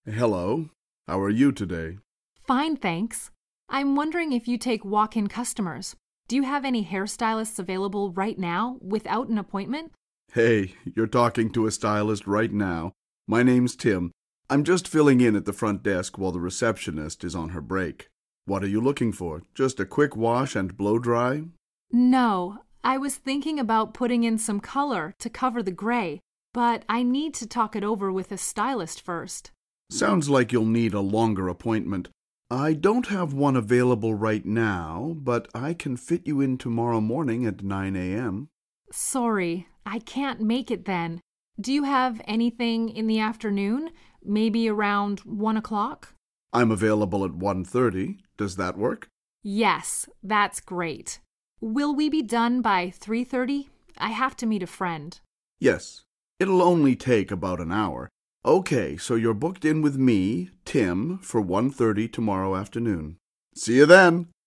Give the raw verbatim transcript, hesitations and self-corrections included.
Hello. How are you today? Fine, thanks. I'm wondering if you take walk-in customers. Do you have any hairstylists available right now without an appointment? Hey, you're talking to a stylist right now. My name's Tim. I'm just filling in at the front desk while the receptionist is on her break. What are you looking for? Just a quick wash and blow dry? No, I was thinking about putting in some color to cover the gray, but I need to talk it over with a stylist first. Sounds like you'll need a longer appointment. I don't have one available right now, but I can fit you in tomorrow morning at nine a.m. Sorry, I can't make it then. Do you have anything in the afternoon? Maybe around one o'clock? I'm available at one thirty. Does that work? Yes, that's great. Will we be done by three thirty? I have to meet a friend. Yes. It'll only take about an hour. Okay, so you're booked in with me, Tim, for one thirty tomorrow afternoon. See you then!